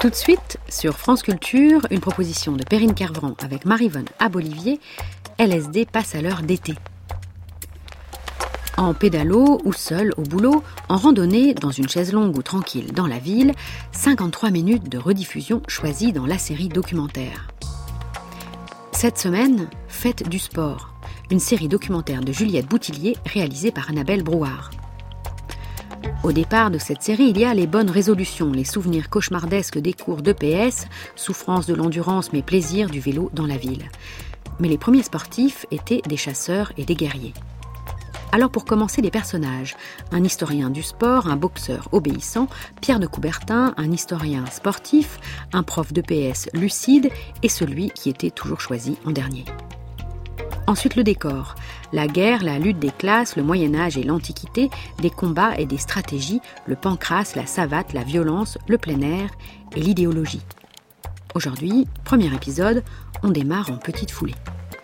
Tout de suite, sur France Culture, une proposition de Perrine Kervran avec Maryvonne Abolivier, LSD passe à l'heure d'été. En pédalo ou seul au boulot, en randonnée, dans une chaise longue ou tranquille dans la ville, 53 minutes de rediffusion choisies dans la série documentaire. Cette semaine, Fête du sport, une série documentaire de Juliette Boutillier réalisée par Annabelle Brouard. Au départ de cette série, il y a les bonnes résolutions, les souvenirs cauchemardesques des cours d'EPS, souffrance de l'endurance mais plaisir du vélo dans la ville. Mais les premiers sportifs étaient des chasseurs et des guerriers. Alors pour commencer, les personnages, un historien du sport, un boxeur obéissant, Pierre de Coubertin, un historien sportif, un prof d'EPS lucide et celui qui était toujours choisi en dernier. Ensuite le décor, la guerre, la lutte des classes, le Moyen-Âge et l'Antiquité, des combats et des stratégies, le pancrace, la savate, la violence, le plein air et l'idéologie. Aujourd'hui, premier épisode, on démarre en petite foulée.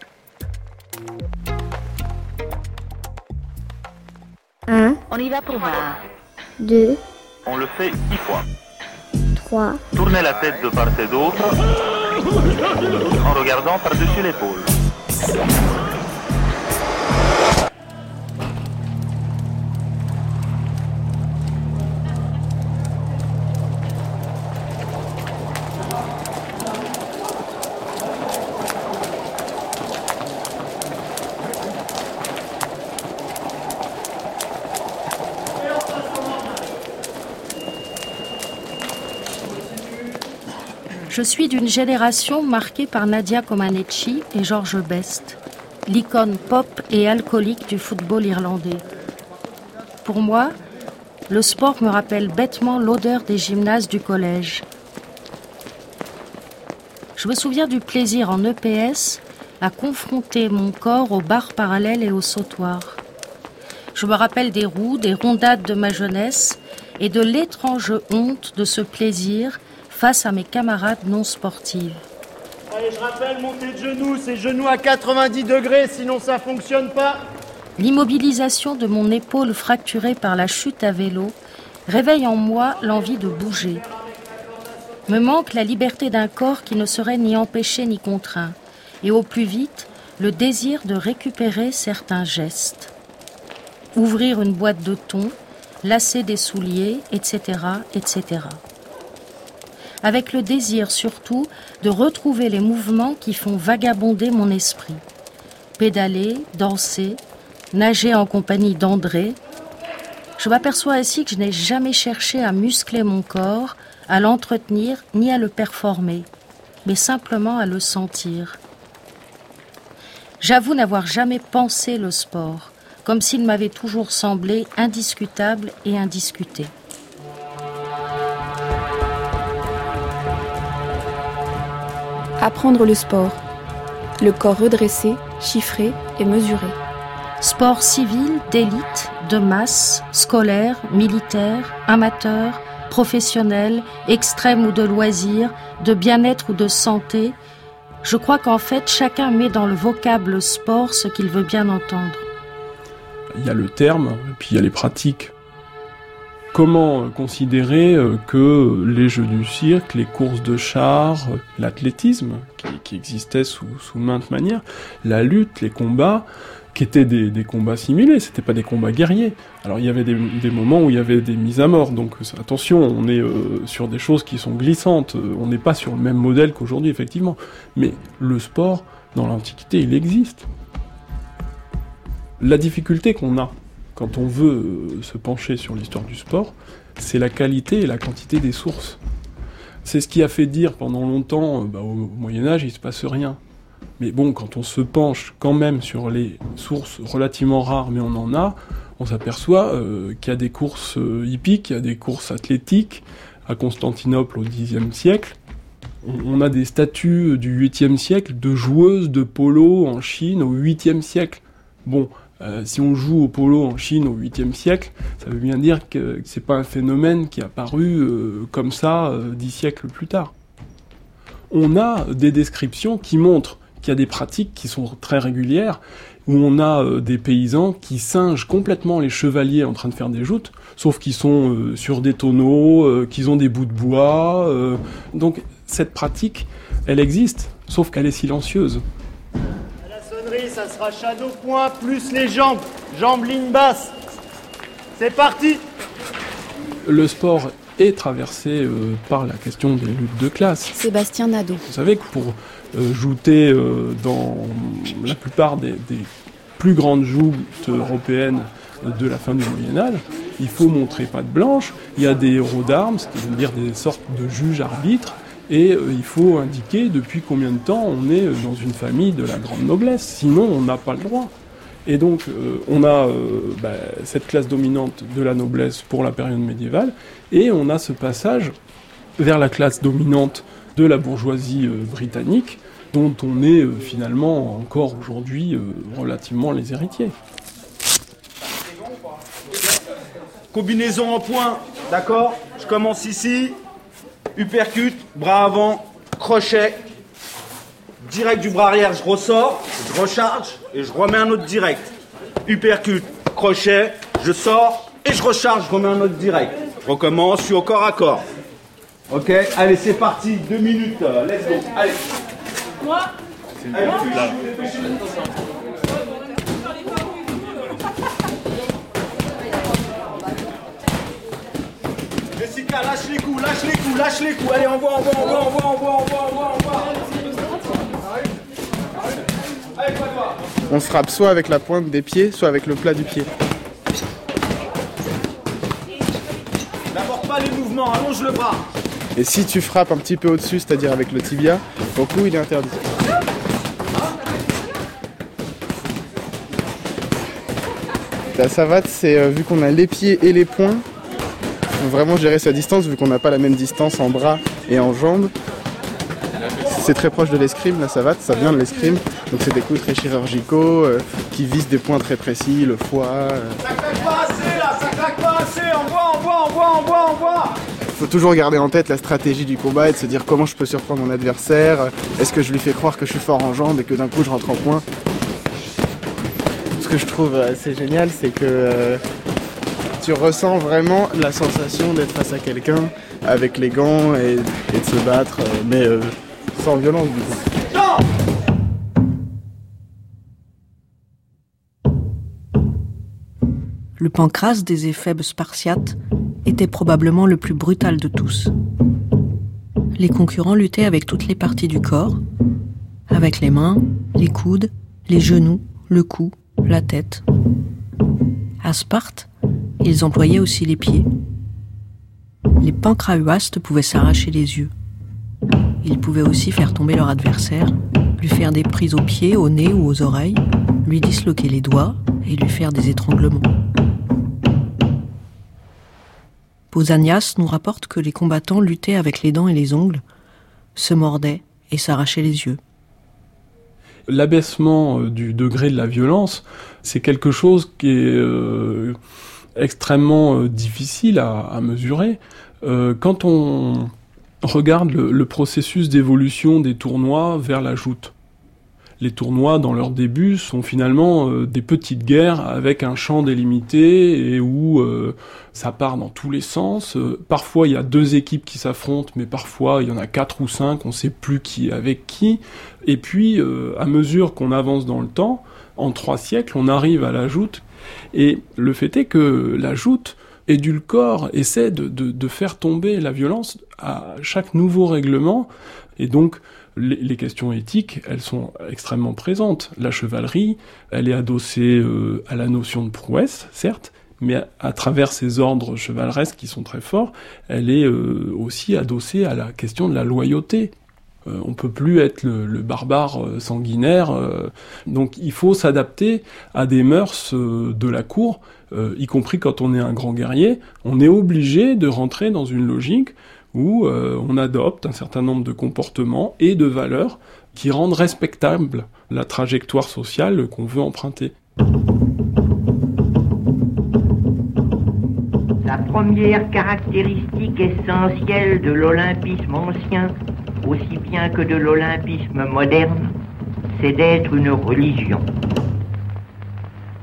On y va pour voir. 2. On le fait 10 fois. 3. Tournez la tête de part et d'autre en regardant par-dessus l'épaule. Je suis d'une génération marquée par Nadia Comaneci et George Best, l'icône pop et alcoolique du football irlandais. Pour moi, le sport me rappelle bêtement l'odeur des gymnases du collège. Je me souviens du plaisir en EPS à confronter mon corps aux barres parallèles et aux sautoirs. Je me rappelle des roues, des rondades de ma jeunesse et de l'étrange honte de ce plaisir face à mes camarades non sportives. Allez, je rappelle, montée de genoux, c'est genoux à 90 degrés, sinon ça fonctionne pas. L'immobilisation de mon épaule fracturée par la chute à vélo réveille en moi l'envie de bouger. Me manque la liberté d'un corps qui ne serait ni empêché ni contraint, et au plus vite, le désir de récupérer certains gestes. Ouvrir une boîte de thon, lasser des souliers, etc., etc. Avec le désir surtout de retrouver les mouvements qui font vagabonder mon esprit. Pédaler, danser, nager en compagnie d'André. Je m'aperçois ainsi que je n'ai jamais cherché à muscler mon corps, à l'entretenir ni à le performer, mais simplement à le sentir. J'avoue n'avoir jamais pensé le sport, comme s'il m'avait toujours semblé indiscutable et indiscuté. Apprendre le sport. Le corps redressé, chiffré et mesuré. Sport civil, d'élite, de masse, scolaire, militaire, amateur, professionnel, extrême ou de loisir, de bien-être ou de santé. Je crois qu'en fait, chacun met dans le vocable sport ce qu'il veut bien entendre. Il y a le terme, et puis il y a les pratiques. Comment considérer que les jeux du cirque, les courses de chars, l'athlétisme, qui existait sous maintes manières, la lutte, les combats, qui étaient des combats simulés, c'était pas des combats guerriers. Alors il y avait des moments où il y avait des mises à mort, donc attention, on est sur des choses qui sont glissantes, on n'est pas sur le même modèle qu'aujourd'hui, effectivement. Mais le sport, dans l'Antiquité, il existe. La difficulté qu'on a, quand on veut se pencher sur l'histoire du sport, c'est la qualité et la quantité des sources. C'est ce qui a fait dire pendant longtemps, au Moyen-Âge, il se passe rien. Mais bon, quand on se penche quand même sur les sources relativement rares, mais on en a, on s'aperçoit qu'il y a des courses hippiques, il y a des courses athlétiques, à Constantinople au Xe siècle. On a des statues du 8e siècle de joueuses de polo en Chine au 8e siècle. Bon, si on joue au polo en Chine au 8e siècle, ça veut bien dire que c'est pas un phénomène qui est apparu comme ça 10 siècles plus tard. On a des descriptions qui montrent qu'il y a des pratiques qui sont très régulières, où on a des paysans qui singent complètement les chevaliers en train de faire des joutes, sauf qu'ils sont sur des tonneaux, qu'ils ont des bouts de bois. Donc cette pratique, elle existe, sauf qu'elle est silencieuse. À la sonnerie, ça sera shadow point plus les jambes. Jambes ligne basse. C'est parti. Le sport est traversé par la question des luttes de classe. Sébastien Nadeau. Vous savez que pour jouter dans la plupart des plus grandes joutes européennes de la fin du Moyen-Âge, il faut montrer patte blanche, il y a des héros d'armes, c'est-à-dire des sortes de juges arbitres, et il faut indiquer depuis combien de temps on est dans une famille de la grande noblesse, sinon on n'a pas le droit. Et donc on a cette classe dominante de la noblesse pour la période médiévale, et on a ce passage vers la classe dominante de la bourgeoisie britannique, dont on est finalement encore aujourd'hui relativement les héritiers. Combinaison en point, d'accord? Je commence ici. Uppercut, bras avant, crochet. Direct du bras arrière, je ressors, je recharge et je remets un autre direct. Uppercut, crochet, je sors et je recharge, je remets un autre direct. Je recommence, je suis au corps à corps. Ok, allez, c'est parti, 2 minutes, let's go, allez. Moi allez, Jessica, lâche les coups, lâche les coups, lâche les coups. Allez, envoie. Allez, toi. On se frappe soit avec la pointe des pieds, soit avec le plat du pied. N'aborde pas les mouvements, allonge le bras. Et si tu frappes un petit peu au-dessus, c'est-à-dire avec le tibia, au cou, il est interdit. La savate, c'est vu qu'on a les pieds et les poings, il faut vraiment gérer sa distance vu qu'on n'a pas la même distance en bras et en jambes. C'est très proche de l'escrime, la savate, ça vient de l'escrime. Donc c'est des coups très chirurgicaux qui visent des points très précis, le foie. Ça claque pas assez là, ça claque pas assez, envoie. Il faut toujours garder en tête la stratégie du combat et de se dire comment je peux surprendre mon adversaire. Est-ce que je lui fais croire que je suis fort en jambes et que d'un coup je rentre en point. Ce que je trouve assez génial, c'est que tu ressens vraiment la sensation d'être face à quelqu'un avec les gants et de se battre, mais sans violence du coup. Le pancrace des éphèbes spartiates était probablement le plus brutal de tous. Les concurrents luttaient avec toutes les parties du corps, avec les mains, les coudes, les genoux, le cou, la tête. À Sparte, ils employaient aussi les pieds. Les pancraeuastes pouvaient s'arracher les yeux. Ils pouvaient aussi faire tomber leur adversaire, lui faire des prises aux pieds, au nez ou aux oreilles, lui disloquer les doigts et lui faire des étranglements. Pausanias nous rapporte que les combattants luttaient avec les dents et les ongles, se mordaient et s'arrachaient les yeux. L'abaissement du degré de la violence, c'est quelque chose qui est extrêmement difficile à mesurer. Quand on regarde le processus d'évolution des tournois vers la joute, les tournois, dans leur début, sont finalement des petites guerres avec un champ délimité et où ça part dans tous les sens. Parfois, il y a 2 équipes qui s'affrontent, mais parfois, il y en a 4 ou 5, on ne sait plus qui est avec qui. Et puis, à mesure qu'on avance dans le temps, en 3 siècles, on arrive à la joute. Et le fait est que la joute édulcore, essaie de faire tomber la violence à chaque nouveau règlement. Et donc, les questions éthiques, elles sont extrêmement présentes. La chevalerie, elle est adossée à la notion de prouesse, certes, mais à travers ces ordres chevaleresques qui sont très forts, elle est aussi adossée à la question de la loyauté. On peut plus être le barbare sanguinaire, donc il faut s'adapter à des mœurs de la cour, y compris quand on est un grand guerrier. On est obligé de rentrer dans une logique où on adopte un certain nombre de comportements et de valeurs qui rendent respectable la trajectoire sociale qu'on veut emprunter. La première caractéristique essentielle de l'olympisme ancien, aussi bien que de l'olympisme moderne, c'est d'être une religion.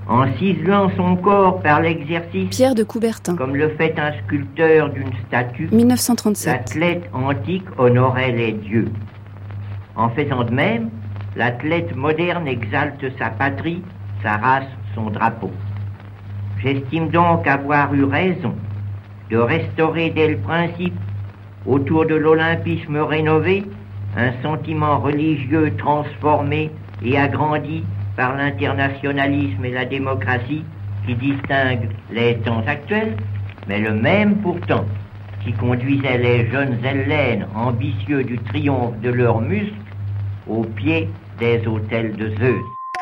en ciselant son corps par l'exercice, Pierre de Coubertin, comme le fait un sculpteur d'une statue, 1937. l'athlète antique honorait les dieux. En faisant de même, l'athlète moderne exalte sa patrie, sa race, son drapeau. J'estime donc avoir eu raison de restaurer dès le principe, autour de l'olympisme rénové, un sentiment religieux transformé et agrandi par l'internationalisme et la démocratie qui distinguent les temps actuels, mais le même pourtant qui conduisait les jeunes Hellènes ambitieux du triomphe de leurs muscles au pied des autels de Zeus.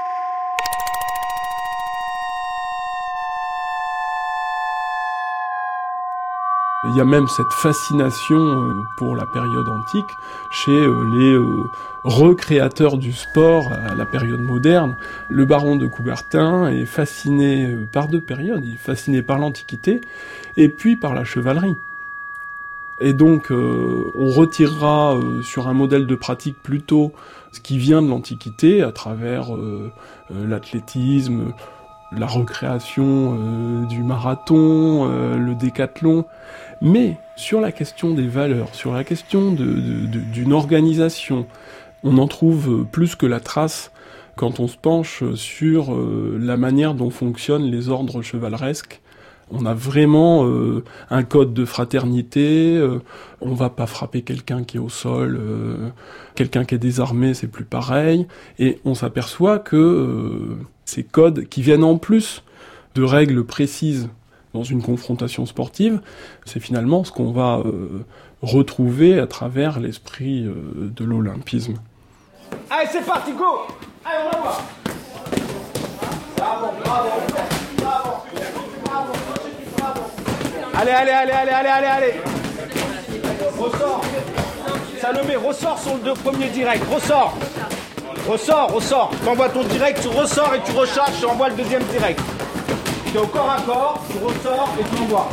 Il y a même cette fascination pour la période antique chez les recréateurs du sport à la période moderne. Le baron de Coubertin est fasciné par deux périodes. Il est fasciné par l'Antiquité et puis par la chevalerie. Et donc on retirera sur un modèle de pratique plutôt ce qui vient de l'Antiquité à travers l'athlétisme, la recréation du marathon, le décathlon. Mais sur la question des valeurs, sur la question d'une organisation, on en trouve plus que la trace quand on se penche sur la manière dont fonctionnent les ordres chevaleresques. On a vraiment un code de fraternité, on va pas frapper quelqu'un qui est au sol, quelqu'un qui est désarmé, c'est plus pareil, et on s'aperçoit que ces codes qui viennent en plus de règles précises dans une confrontation sportive, c'est finalement ce qu'on va retrouver à travers l'esprit de l'olympisme. Allez, c'est parti, go! Allez, on va voir! Bravo, bravo, bravo, bravo, bravo. Allez! Ressort! Salomé, ressort sur le deux premiers directs, ressort! Ressort! T'envoies ton direct, tu ressors et tu recharges, tu envoies le deuxième direct. Tu es au corps à corps, tu ressors et tu envoies.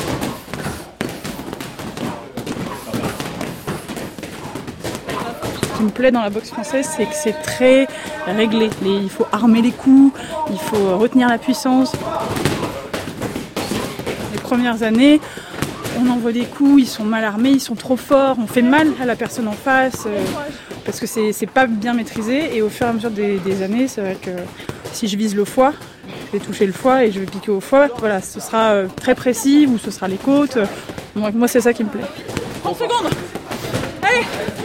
Ce qui me plaît dans la boxe française, c'est que c'est très réglé. Il faut armer les coups, il faut retenir la puissance. Les premières années, on envoie des coups, ils sont mal armés, ils sont trop forts, on fait mal à la personne en face parce que c'est pas bien maîtrisé. Et au fur et à mesure des années, c'est vrai que si je vise le foie, je vais toucher le foie et je vais piquer au foie. Voilà, ce sera très précis ou ce sera les côtes. Donc, moi, c'est ça qui me plaît. 30 secondes. Allez.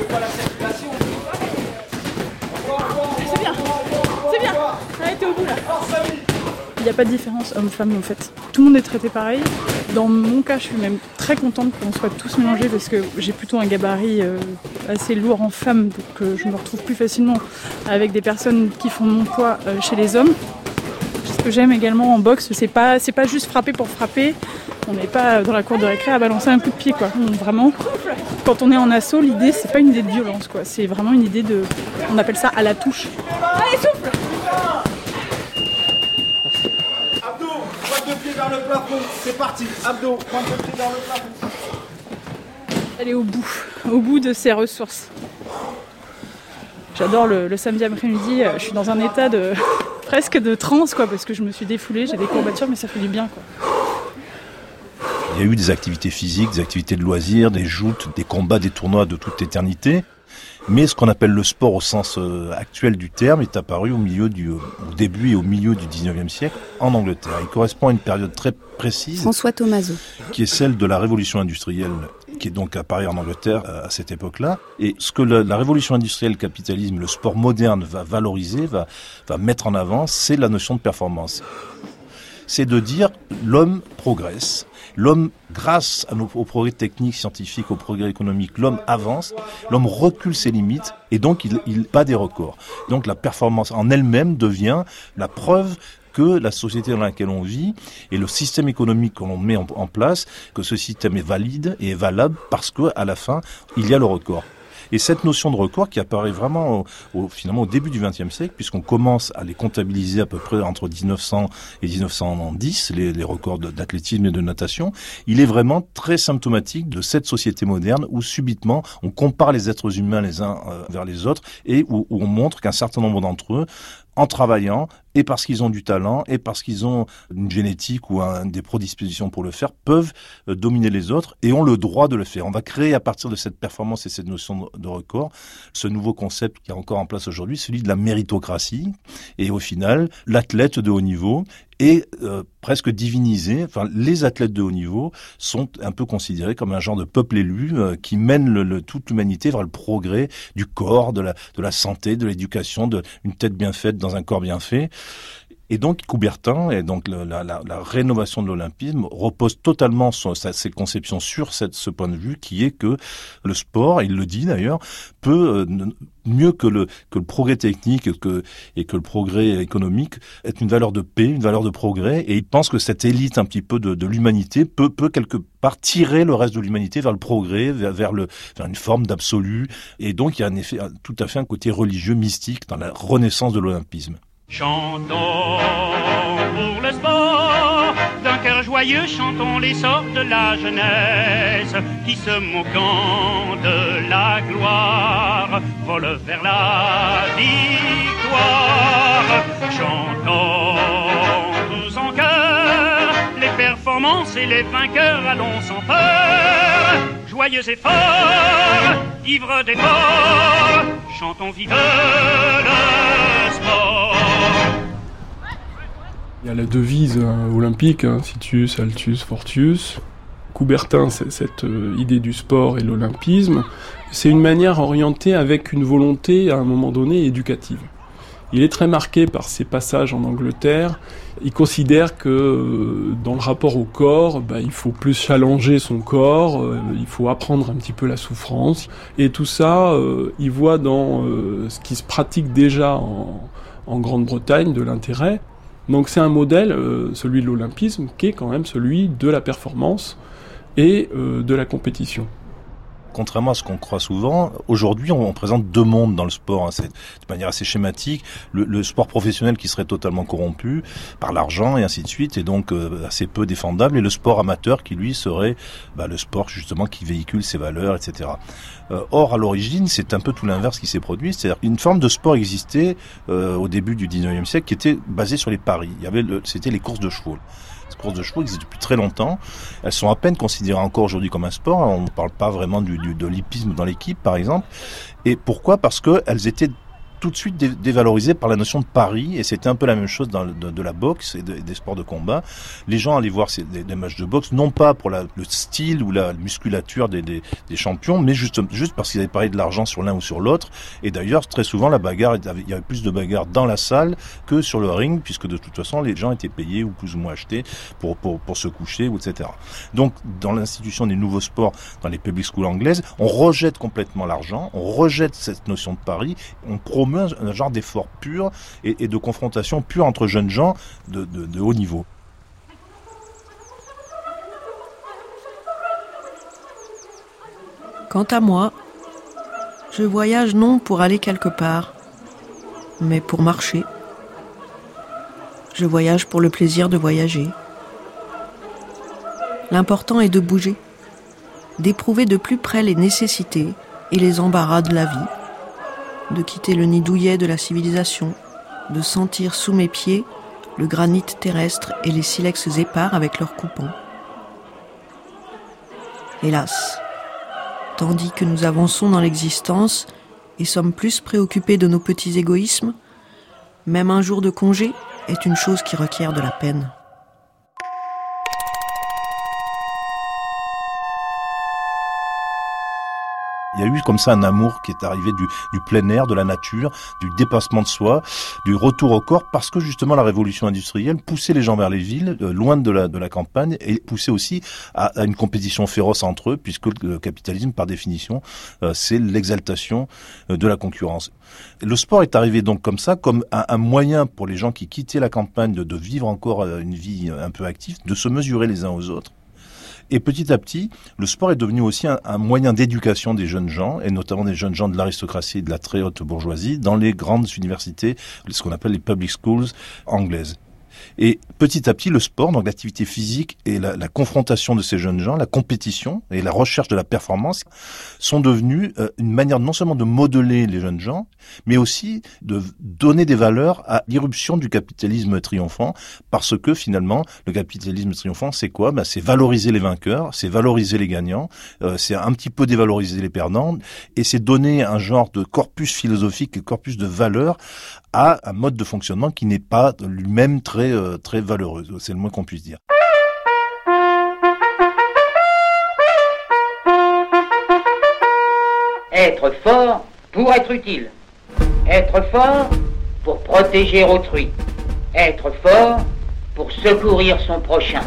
C'est bien. Allez, t'es au bout là. Il n'y a pas de différence homme-femme en fait. Tout le monde est traité pareil. Dans mon cas, je suis même très contente qu'on soit tous mélangés parce que j'ai plutôt un gabarit assez lourd en femme, donc je me retrouve plus facilement avec des personnes qui font mon poids chez les hommes. Ce que j'aime également en boxe, c'est pas juste frapper pour frapper. On n'est pas dans la cour de récré à balancer un coup de pied, quoi. Vraiment, quand on est en assaut, l'idée, c'est pas une idée de violence, quoi. C'est vraiment une idée de... On appelle ça à la touche. Allez, souffle! Abdo, pointe de pied vers le plafond. C'est parti. Abdo, pointe de pied vers le plafond. Elle est au bout de ses ressources. J'adore le samedi après-midi. Je suis dans un état presque de transe, quoi, parce que je me suis défoulée, j'ai des courbatures, mais ça fait du bien, quoi. Il y a eu des activités physiques, des activités de loisirs, des joutes, des combats, des tournois de toute éternité. Mais ce qu'on appelle le sport au sens actuel du terme est apparu au début et au milieu du 19e siècle en Angleterre. Il correspond à une période très précise. François Thomazeau. Qui est celle de la révolution industrielle, qui est donc apparue en Angleterre à cette époque-là. Et ce que la révolution industrielle, le capitalisme, le sport moderne va valoriser, va mettre en avant, c'est la notion de performance. C'est de dire l'homme progresse. L'homme, grâce au progrès technique, scientifique, au progrès économique, l'homme avance, l'homme recule ses limites et donc il bat des records. Donc la performance en elle-même devient la preuve que la société dans laquelle on vit et le système économique que l'on met en place, que ce système est valide et est valable parce qu'à la fin, il y a le record. Et cette notion de record qui apparaît vraiment finalement au début du XXe siècle, puisqu'on commence à les comptabiliser à peu près entre 1900 et 1910, les records d'athlétisme et de natation, il est vraiment très symptomatique de cette société moderne où subitement on compare les êtres humains les uns vers les autres et où on montre qu'un certain nombre d'entre eux en travaillant, et parce qu'ils ont du talent, et parce qu'ils ont une génétique ou des prédispositions pour le faire, peuvent dominer les autres et ont le droit de le faire. On va créer à partir de cette performance et cette notion de record, ce nouveau concept qui est encore en place aujourd'hui, celui de la méritocratie. Et au final, l'athlète de haut niveau est presque divinisé. Enfin, les athlètes de haut niveau sont un peu considérés comme un genre de peuple élu qui mène toute l'humanité vers le progrès du corps, de la santé, de l'éducation, d'une tête bien faite dans un corps bien fait. Et donc Coubertin, et donc la rénovation de l'olympisme repose totalement ses conceptions sur ce point de vue, qui est que le sport, il le dit d'ailleurs, peut mieux que le progrès technique et que le progrès économique être une valeur de paix, une valeur de progrès. Et il pense que cette élite un petit peu de l'humanité peut quelque part tirer le reste de l'humanité vers le progrès, vers une forme d'absolu. Et donc il y a tout à fait un côté religieux, mystique dans la renaissance de l'olympisme. Chantons pour le sport, d'un cœur joyeux, chantons l'essor de la jeunesse, qui se moquant de la gloire, vole vers la victoire. Chantons tous en chœur, les performances et les vainqueurs, allons sans peur, joyeux et forts, ivres d'efforts, chantons vive le sport. Il y a la devise olympique, Situs, Altus, Fortius. Coubertin, c'est cette idée du sport et l'olympisme. C'est une manière orientée avec une volonté, à un moment donné, éducative. Il est très marqué par ses passages en Angleterre. Il considère que dans le rapport au corps, il faut plus challenger son corps, il faut apprendre un petit peu la souffrance. Et tout ça, il voit dans ce qui se pratique déjà en Grande-Bretagne de l'intérêt. Donc c'est un modèle, celui de l'olympisme, qui est quand même celui de la performance et de la compétition. Contrairement à ce qu'on croit souvent, aujourd'hui on présente deux mondes dans le sport, c'est de manière assez schématique. Le sport professionnel qui serait totalement corrompu par l'argent et ainsi de suite, et donc assez peu défendable, et le sport amateur qui lui serait le sport justement qui véhicule ses valeurs, etc. Or à l'origine c'est un peu tout l'inverse qui s'est produit, c'est-à-dire qu'une forme de sport existait au début du 19e siècle qui était basée sur les paris. C'était les courses de chevaux. Les courses de chevaux existent depuis très longtemps. Elles sont à peine considérées encore aujourd'hui comme un sport. On ne parle pas vraiment de l'hippisme dans l'équipe, par exemple. Et pourquoi ? Parce qu'elles étaient tout de suite dévalorisées par la notion de pari, et c'était un peu la même chose dans de la boxe et des sports de combat. Les gens allaient voir des matchs de boxe, non pas pour le style ou la musculature des champions, mais juste parce qu'ils avaient parié de l'argent sur l'un ou sur l'autre. Et d'ailleurs, très souvent, il y avait plus de bagarres dans la salle que sur le ring, puisque de toute façon, les gens étaient payés ou plus ou moins achetés pour se coucher, etc. Donc, dans l'institution des nouveaux sports, dans les public schools anglaises, on rejette complètement l'argent, on rejette cette notion de pari, on promeut un genre d'effort pur et de confrontation pure entre jeunes gens de haut niveau. Quant à moi, je voyage non pour aller quelque part, mais pour marcher. Je voyage pour le plaisir de voyager. L'important est de bouger, d'éprouver de plus près les nécessités et les embarras de la vie, de quitter le nid douillet de la civilisation, de sentir sous mes pieds le granit terrestre et les silex épars avec leurs coupons. Hélas, tandis que nous avançons dans l'existence et sommes plus préoccupés de nos petits égoïsmes, même un jour de congé est une chose qui requiert de la peine. Il y a eu comme ça un amour qui est arrivé du plein air, de la nature, du dépassement de soi, du retour au corps, parce que justement la révolution industrielle poussait les gens vers les villes, loin de la campagne, et poussait aussi à une compétition féroce entre eux, puisque le capitalisme, par définition, c'est l'exaltation de la concurrence. Le sport est arrivé donc comme ça, comme un moyen pour les gens qui quittaient la campagne de vivre encore une vie un peu active, de se mesurer les uns aux autres. Et petit à petit, le sport est devenu aussi un moyen d'éducation des jeunes gens, et notamment des jeunes gens de l'aristocratie et de la très haute bourgeoisie, dans les grandes universités, ce qu'on appelle les public schools anglaises. Et petit à petit, le sport, donc l'activité physique et la confrontation de ces jeunes gens, la compétition et la recherche de la performance sont devenus une manière non seulement de modeler les jeunes gens, mais aussi de donner des valeurs à l'irruption du capitalisme triomphant, parce que finalement, le capitalisme triomphant, c'est quoi ? C'est valoriser les vainqueurs, c'est valoriser les gagnants, c'est un petit peu dévaloriser les perdants, et c'est donner un genre de corpus philosophique et corpus de valeurs à un mode de fonctionnement qui n'est pas lui-même très valeureux. C'est le moins qu'on puisse dire. Être fort pour être utile. Être fort pour protéger autrui. Être fort pour secourir son prochain.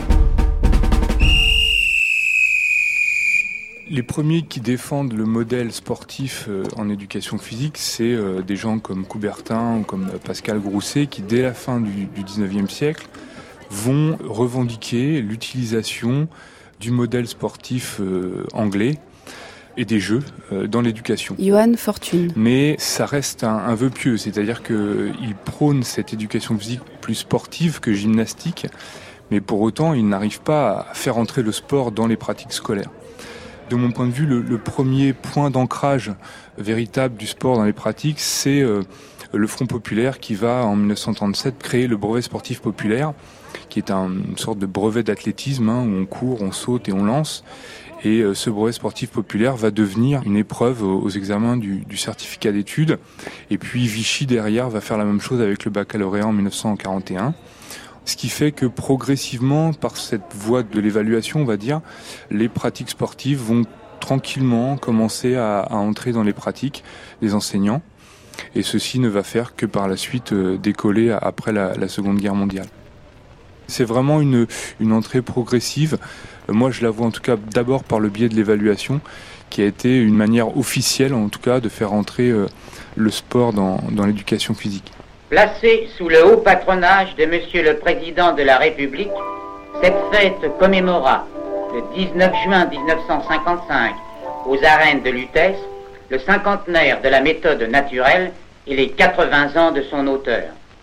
Les premiers qui défendent le modèle sportif en éducation physique, c'est des gens comme Coubertin ou comme Pascal Grousset qui, dès la fin du 19e siècle, vont revendiquer l'utilisation du modèle sportif anglais et des jeux dans l'éducation. Johan Fortune. Mais ça reste un vœu pieux, c'est-à-dire qu'il prône cette éducation physique plus sportive que gymnastique, mais pour autant, il n'arrive pas à faire entrer le sport dans les pratiques scolaires. De mon point de vue, le premier point d'ancrage véritable du sport dans les pratiques, c'est le Front populaire qui va, en 1937, créer le brevet sportif populaire, qui est une sorte de brevet d'athlétisme, où on court, on saute et on lance. Et ce brevet sportif populaire va devenir une épreuve aux examens du certificat d'études. Et puis Vichy, derrière, va faire la même chose avec le baccalauréat en 1941. Ce qui fait que progressivement, par cette voie de l'évaluation, on va dire, les pratiques sportives vont tranquillement commencer à entrer dans les pratiques des enseignants. Et ceci ne va faire que par la suite décoller après la Seconde Guerre mondiale. C'est vraiment une entrée progressive. Moi, je la vois en tout cas d'abord par le biais de l'évaluation, qui a été une manière officielle, en tout cas, de faire entrer le sport dans l'éducation physique. Placée sous le haut patronage de Monsieur le Président de la République, cette fête commémora le 19 juin 1955 aux arènes de Lutèce le cinquantenaire de la méthode naturelle et les 80 ans de son auteur.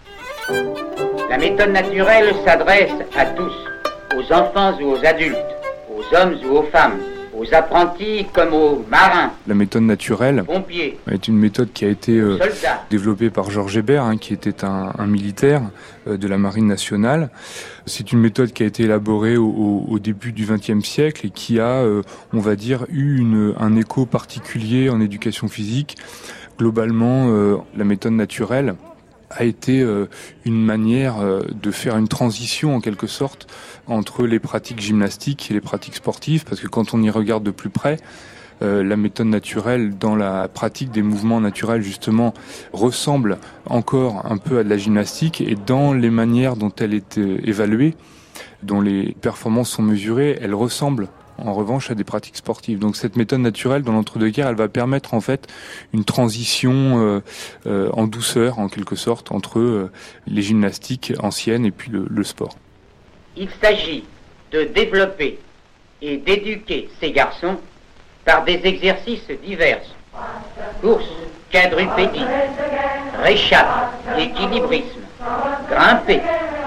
La méthode naturelle s'adresse à tous, aux enfants ou aux adultes, aux hommes ou aux femmes, aux apprentis comme aux marins. La méthode naturelle pompiers, est une méthode qui a été développée par Georges Hébert, qui était un militaire de la Marine nationale. C'est une méthode qui a été élaborée au début du XXe siècle et qui a, on va dire, eu un écho particulier en éducation physique. Globalement, la méthode naturelle a été une manière de faire une transition en quelque sorte entre les pratiques gymnastiques et les pratiques sportives, parce que quand on y regarde de plus près, la méthode naturelle dans la pratique des mouvements naturels justement ressemble encore un peu à de la gymnastique, et dans les manières dont elle est évaluée, dont les performances sont mesurées, elle ressemble en revanche à des pratiques sportives. Donc cette méthode naturelle dans l'entre-deux-guerres, elle va permettre en fait une transition en douceur en quelque sorte entre les gymnastiques anciennes et puis le sport. Il s'agit de développer et d'éduquer ces garçons par des exercices divers. Course, quadrupédie, réchappe, équilibrisme, grimper.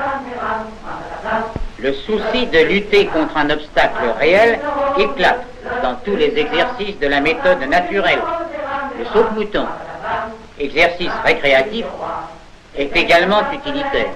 Le souci de lutter contre un obstacle réel éclate dans tous les exercices de la méthode naturelle. Le saute-mouton, exercice récréatif, est également utilitaire.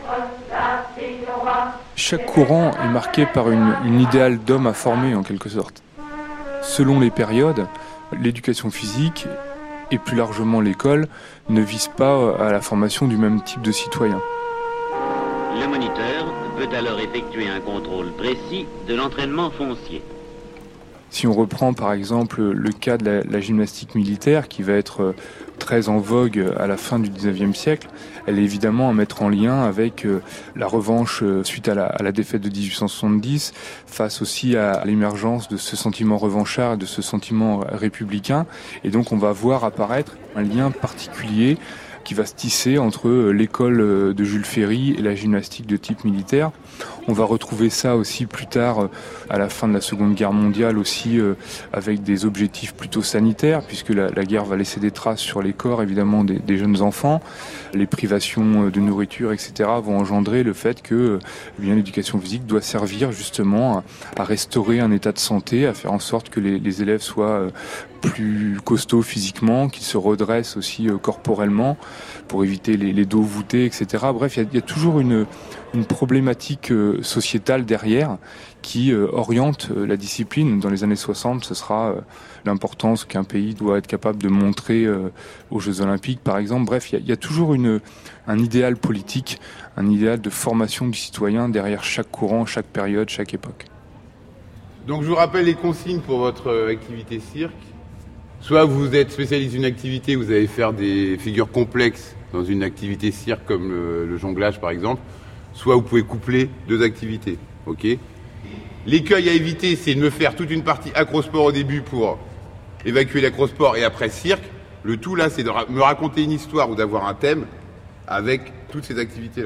Chaque courant est marqué par une idéale d'homme à former en quelque sorte. Selon les périodes, l'éducation physique et plus largement l'école ne visent pas à la formation du même type de citoyen. Le moniteur peut alors effectuer un contrôle précis de l'entraînement foncier. Si on reprend par exemple le cas de la gymnastique militaire qui va être très en vogue à la fin du 19e siècle, elle est évidemment à mettre en lien avec la revanche suite à la défaite de 1870, face aussi à l'émergence de ce sentiment revanchard, de ce sentiment républicain. Et donc on va voir apparaître un lien particulier qui va se tisser entre l'école de Jules Ferry et la gymnastique de type militaire. On va retrouver ça aussi plus tard, à la fin de la Seconde Guerre mondiale aussi, avec des objectifs plutôt sanitaires, puisque la guerre va laisser des traces sur les corps, évidemment, des jeunes enfants. Les privations de nourriture, etc. vont engendrer le fait que l'éducation physique doit servir justement à restaurer un état de santé, à faire en sorte que les élèves soient plus costauds physiquement, qu'ils se redressent aussi corporellement pour éviter les dos voûtés, etc. Bref, il y a toujours une problématique sociétale derrière qui oriente la discipline. Dans les années 60, ce sera l'importance qu'un pays doit être capable de montrer aux Jeux Olympiques, par exemple. Bref, il y a toujours un idéal politique, un idéal de formation du citoyen derrière chaque courant, chaque période, chaque époque. Donc je vous rappelle les consignes pour votre activité cirque. Soit vous êtes spécialiste d'une activité, vous allez faire des figures complexes dans une activité cirque comme le jonglage par exemple, soit vous pouvez coupler deux activités. Ok. L'écueil à éviter, c'est de me faire toute une partie acrosport au début pour évacuer l'acrosport et après cirque. Le tout là, c'est de me raconter une histoire ou d'avoir un thème avec toutes ces activités-là.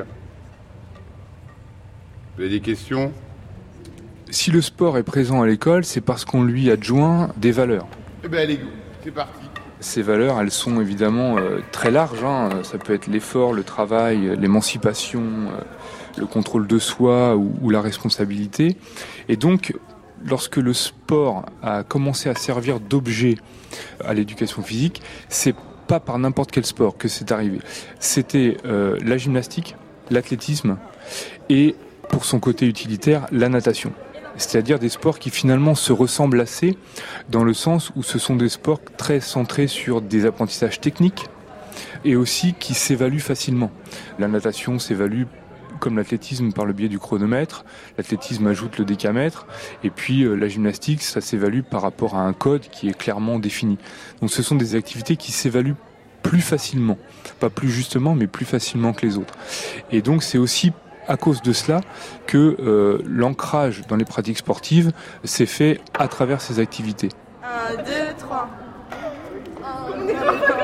Vous avez des questions ? Si le sport est présent à l'école, c'est parce qu'on lui adjoint des valeurs. Eh bien, allez, c'est parti. Ces valeurs, elles sont évidemment très larges. Ça peut être l'effort, le travail, l'émancipation, le contrôle de soi ou la responsabilité. Et donc, lorsque le sport a commencé à servir d'objet à l'éducation physique, c'est pas par n'importe quel sport que c'est arrivé. C'était la gymnastique, l'athlétisme et, pour son côté utilitaire, la natation. C'est-à-dire des sports qui finalement se ressemblent assez dans le sens où ce sont des sports très centrés sur des apprentissages techniques et aussi qui s'évaluent facilement. La natation s'évalue comme l'athlétisme par le biais du chronomètre, l'athlétisme ajoute le décamètre et puis la gymnastique, ça s'évalue par rapport à un code qui est clairement défini. Donc ce sont des activités qui s'évaluent plus facilement, pas plus justement mais plus facilement que les autres. Et donc c'est aussi à cause de cela que l'ancrage dans les pratiques sportives s'est fait à travers ces activités. 1, 2, 3. 1, 2, 3,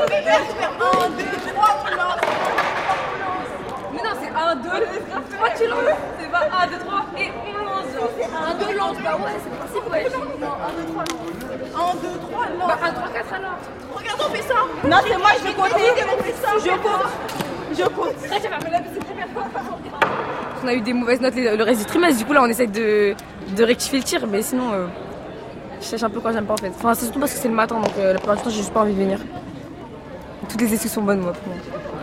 mais non, c'est 1, 2, 3, tu lances. C'est pas 1, 2, 3 et on lance. 1, 2, lance, bah ouais, c'est le principe, ouais. Non, 1, 2, 3, lance. 1, 2, 3, lance. Bah 1, 3, 4, alors. Regarde, on fait ça. Non, c'est moi, je vais compter. Je compte. On a eu des mauvaises notes le reste du trimestre, du coup là on essaie de rectifier le tir, mais sinon je cherche un peu quand j'aime pas en fait. Enfin c'est surtout parce que c'est le matin, donc la plupart du temps j'ai juste pas envie de venir. Toutes les excuses sont bonnes moi pour moi.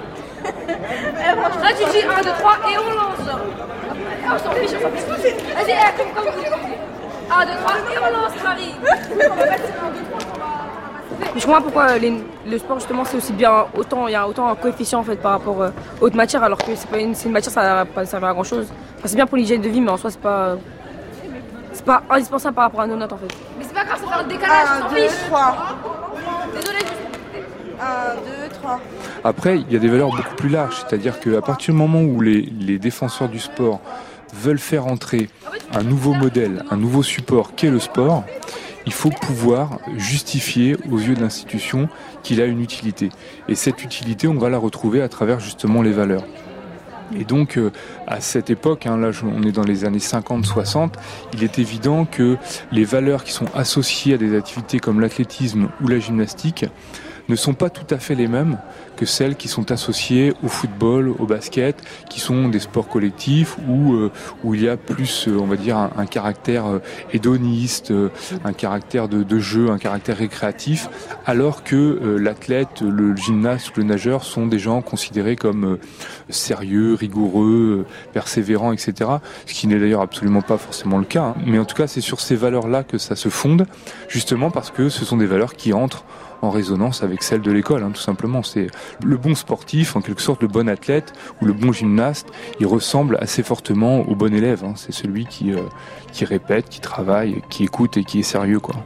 Là tu dis 1, 2, 3 et on lance. On s'en fiche. Vas-y, comme vous avez compris. 1, 2, 3 et on lance Marie. Je comprends pourquoi le sport justement c'est aussi bien il y a autant un coefficient en fait par rapport aux autres matières, alors que c'est une matière ça va pas servir à grand chose. Enfin, c'est bien pour l'hygiène de vie mais en soi c'est pas indispensable par rapport à nos notes en fait. Mais c'est pas grave, ça fait un décalage. 1, 2, 3. Désolé. 1, 2, 3. Après il y a des valeurs beaucoup plus larges, c'est-à-dire qu'à partir du moment où les défenseurs du sport veulent faire entrer un nouveau modèle, un nouveau support qu'est le sport, il faut pouvoir justifier aux yeux de l'institution qu'il a une utilité. Et cette utilité, on va la retrouver à travers justement les valeurs. Et donc, à cette époque, là on est dans les années 50-60, il est évident que les valeurs qui sont associées à des activités comme l'athlétisme ou la gymnastique ne sont pas tout à fait les mêmes que celles qui sont associées au football, au basket, qui sont des sports collectifs où il y a plus, on va dire, un caractère hédoniste, un caractère de jeu, un caractère récréatif, alors que l'athlète, le gymnaste, le nageur sont des gens considérés comme sérieux, rigoureux, persévérants, etc. Ce qui n'est d'ailleurs absolument pas forcément le cas. Mais en tout cas, c'est sur ces valeurs-là que ça se fonde, justement parce que ce sont des valeurs qui entrent en résonance avec celle de l'école, tout simplement. C'est le bon sportif, en quelque sorte le bon athlète ou le bon gymnaste, il ressemble assez fortement au bon élève. C'est celui qui répète, qui travaille, qui écoute et qui est sérieux, quoi.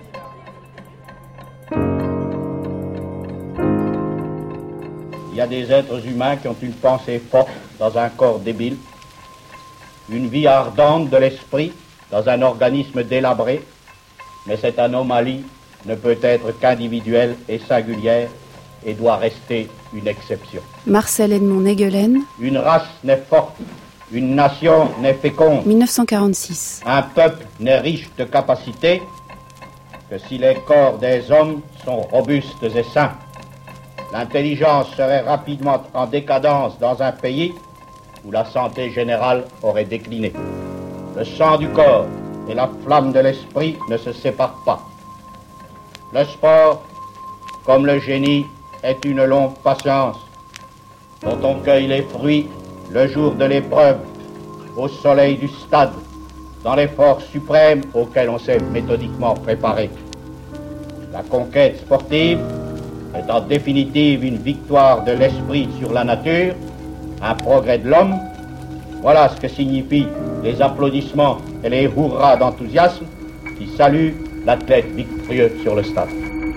Il y a des êtres humains qui ont une pensée forte dans un corps débile, une vie ardente de l'esprit dans un organisme délabré, mais cette anomalie ne peut être qu'individuelle et singulière, et doit rester une exception. Marcel Edmond Negelen. Une race n'est forte, une nation n'est féconde. 1946. Un peuple n'est riche de capacités que si les corps des hommes sont robustes et sains. L'intelligence serait rapidement en décadence dans un pays où la santé générale aurait décliné. Le sang du corps et la flamme de l'esprit ne se séparent pas. Le sport, comme le génie, est une longue patience dont on cueille les fruits le jour de l'épreuve, au soleil du stade, dans l'effort suprême auquel on s'est méthodiquement préparé. La conquête sportive est en définitive une victoire de l'esprit sur la nature, un progrès de l'homme. Voilà ce que signifient les applaudissements et les hurrahs d'enthousiasme qui saluent l'athlète victorieux sur le stade.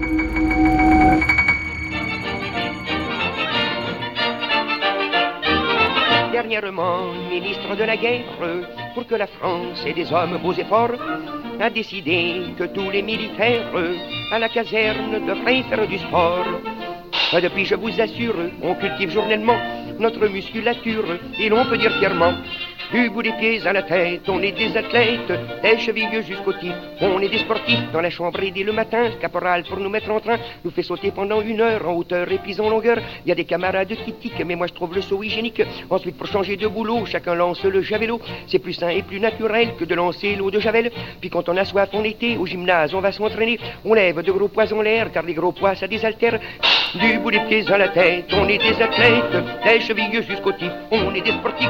Dernièrement, ministre de la guerre, pour que la France ait des hommes beaux et forts, a décidé que tous les militaires à la caserne devraient faire du sport. Depuis, je vous assure, on cultive journellement notre musculature et l'on peut dire fièrement, du bout des pieds à la tête, on est des athlètes, des chevilles jusqu'aux tiges, on est des sportifs dans la chambre et dès le matin, caporal pour nous mettre en train, nous fait sauter pendant 1 heure en hauteur et puis en longueur. Il y a des camarades qui tiquent, mais moi je trouve le saut hygiénique. Ensuite pour changer de boulot, chacun lance le javelot, c'est plus sain et plus naturel que de lancer l'eau de javel. Puis quand on a soif en été, au gymnase on va s'entraîner, on lève de gros poids en l'air, car les gros poids ça désaltère. Du bout des pieds à la tête, on est des athlètes, des chevilles jusqu'aux tiges, on est des sportifs.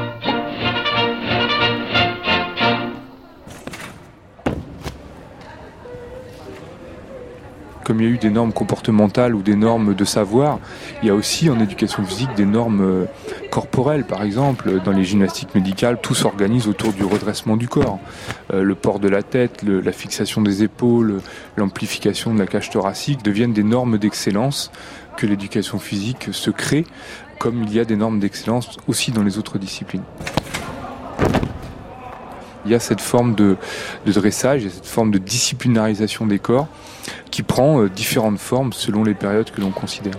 Comme il y a eu des normes comportementales ou des normes de savoir, il y a aussi en éducation physique des normes corporelles. Par exemple, dans les gymnastiques médicales, tout s'organise autour du redressement du corps. Le port de la tête, la fixation des épaules, l'amplification de la cage thoracique deviennent des normes d'excellence que l'éducation physique se crée, comme il y a des normes d'excellence aussi dans les autres disciplines. Il y a cette forme de dressage, il y a cette forme de disciplinarisation des corps qui prend différentes formes selon les périodes que l'on considère.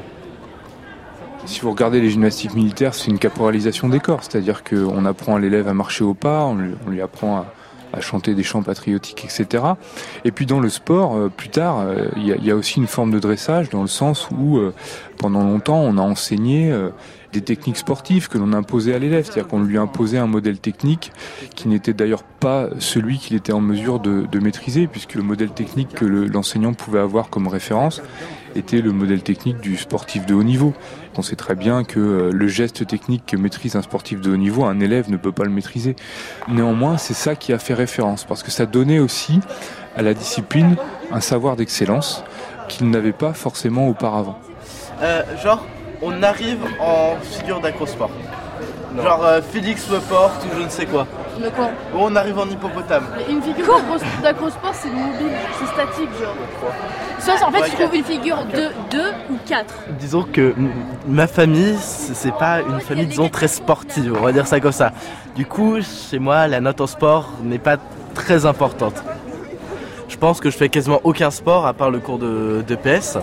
Si vous regardez les gymnastiques militaires, c'est une caporalisation des corps, c'est-à-dire qu'on apprend à l'élève à marcher au pas, on lui apprend à chanter des chants patriotiques, etc. Et puis dans le sport, plus tard, il y a aussi une forme de dressage dans le sens où pendant longtemps on a enseigné des techniques sportives que l'on imposait à l'élève, c'est-à-dire qu'on lui imposait un modèle technique qui n'était d'ailleurs pas celui qu'il était en mesure de maîtriser, puisque le modèle technique que l'enseignant pouvait avoir comme référence était le modèle technique du sportif de haut niveau. On sait très bien que le geste technique que maîtrise un sportif de haut niveau, un élève ne peut pas le maîtriser. Néanmoins, c'est ça qui a fait référence, parce que ça donnait aussi à la discipline un savoir d'excellence qu'il n'avait pas forcément auparavant. On arrive en figure d'acrosport. Genre Félix le porte ou je ne sais quoi. De quoi? On arrive en hippopotame. Mais une figure d'acrosport, c'est mobile, c'est statique, genre. Soit en fait, tu trouves une figure de 2 ou 4. Disons que ma famille, c'est pas une famille, disons, très sportive, on va dire ça comme ça. Du coup, chez moi, la note en sport n'est pas très importante. Je pense que je fais quasiment aucun sport à part le cours de PS.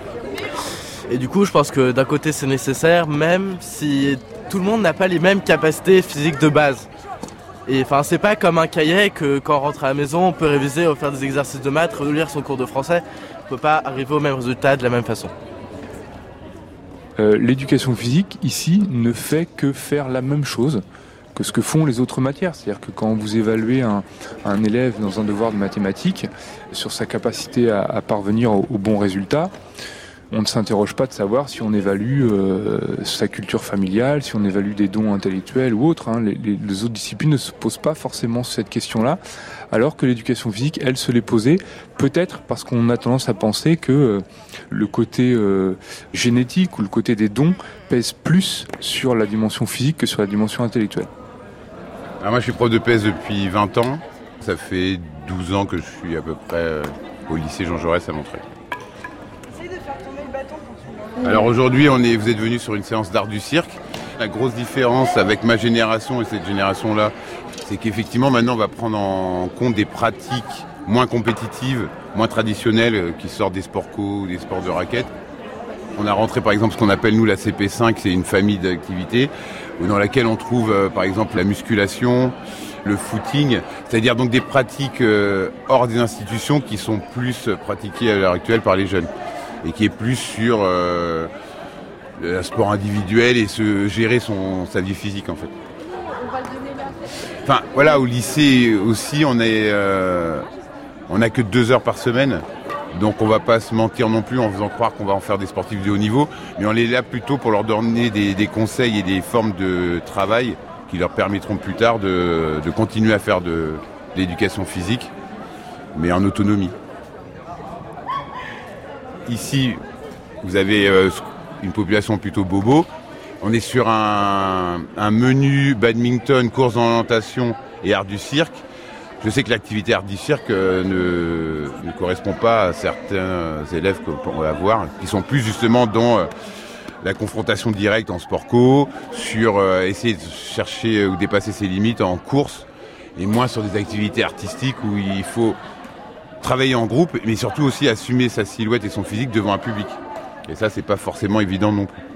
Et du coup, je pense que d'un côté, c'est nécessaire, même si tout le monde n'a pas les mêmes capacités physiques de base. Et enfin, c'est pas comme un cahier que quand on rentre à la maison, on peut réviser, on peut faire des exercices de maths, relire son cours de français. On peut pas arriver au même résultat de la même façon. L'éducation physique, ici, ne fait que faire la même chose que ce que font les autres matières. C'est-à-dire que quand vous évaluez un élève dans un devoir de mathématiques, sur sa capacité à parvenir au bon résultat, on ne s'interroge pas de savoir si on évalue sa culture familiale, si on évalue des dons intellectuels ou autres. Les autres disciplines ne se posent pas forcément cette question-là, alors que l'éducation physique, elle, se l'est posée, peut-être parce qu'on a tendance à penser que le côté génétique ou le côté des dons pèse plus sur la dimension physique que sur la dimension intellectuelle. Alors moi, je suis prof de PS depuis 20 ans. Ça fait 12 ans que je suis à peu près au lycée Jean Jaurès à Montreuil. Alors aujourd'hui, vous êtes venus sur une séance d'art du cirque. La grosse différence avec ma génération et cette génération-là, c'est qu'effectivement maintenant on va prendre en compte des pratiques moins compétitives, moins traditionnelles, qui sortent des sports co ou des sports de raquettes. On a rentré par exemple ce qu'on appelle nous la CP5, c'est une famille d'activités dans laquelle on trouve par exemple la musculation, le footing, c'est-à-dire donc des pratiques hors des institutions qui sont plus pratiquées à l'heure actuelle par les jeunes et qui est plus sur le sport individuel et se gérer sa vie physique en fait. Enfin voilà, au lycée aussi on a que 2 heures par semaine. Donc on va pas se mentir non plus en faisant croire qu'on va en faire des sportifs de haut niveau, mais on est là plutôt pour leur donner des conseils et des formes de travail qui leur permettront plus tard de continuer à faire de l'éducation physique, mais en autonomie. Ici, vous avez une population plutôt bobo. On est sur un menu badminton, course d'orientation et art du cirque. Je sais que l'activité art du cirque ne correspond pas à certains élèves qu'on va voir, qui sont plus justement dans la confrontation directe en sport co, sur essayer de chercher ou dépasser ses limites en course, et moins sur des activités artistiques où il faut travailler en groupe, mais surtout aussi assumer sa silhouette et son physique devant un public. Et ça, c'est pas forcément évident non plus.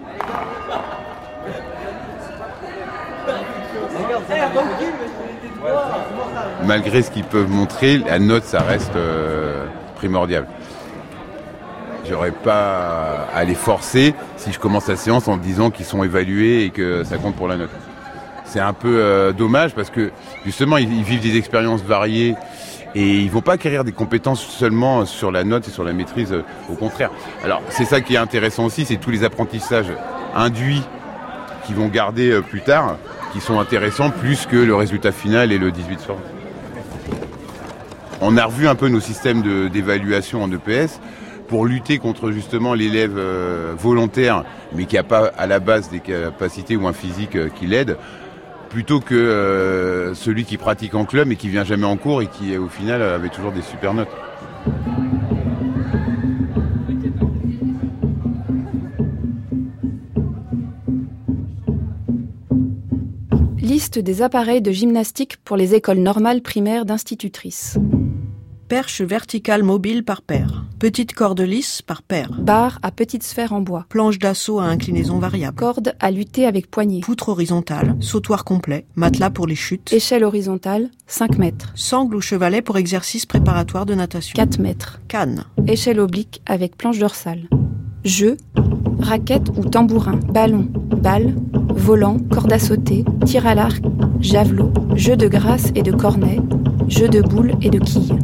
Malgré ce qu'ils peuvent montrer, la note, ça reste primordial. J'aurais pas à les forcer si je commence la séance en disant qu'ils sont évalués et que ça compte pour la note. C'est un peu dommage parce que justement, ils vivent des expériences variées et ils vont pas acquérir des compétences seulement sur la note et sur la maîtrise, au contraire. Alors, c'est ça qui est intéressant aussi, c'est tous les apprentissages induits qu'ils vont garder plus tard, qui sont intéressants plus que le résultat final et le 18 sur 20. On a revu un peu nos systèmes d'évaluation en EPS pour lutter contre justement l'élève volontaire, mais qui n'a pas à la base des capacités ou un physique qui l'aide, plutôt que celui qui pratique en club et qui vient jamais en cours et qui au final avait toujours des super notes. Liste des appareils de gymnastique pour les écoles normales primaires d'institutrices. Perche verticale mobile par paire. Petite corde lisse par paire. Barre à petite sphère en bois. Planche d'assaut à inclinaison variable. Corde à lutter avec poignée. Poutre horizontale. Sautoir complet. Matelas pour les chutes. Échelle horizontale, 5 mètres. Sangle ou chevalet pour exercice préparatoire de natation. 4 mètres. Canne. Échelle oblique avec planche dorsale. Jeu, raquette ou tambourin. Ballon, balle, volant, corde à sauter, tir à l'arc, javelot, jeu de grâce et de cornet, jeu de boules et de quilles.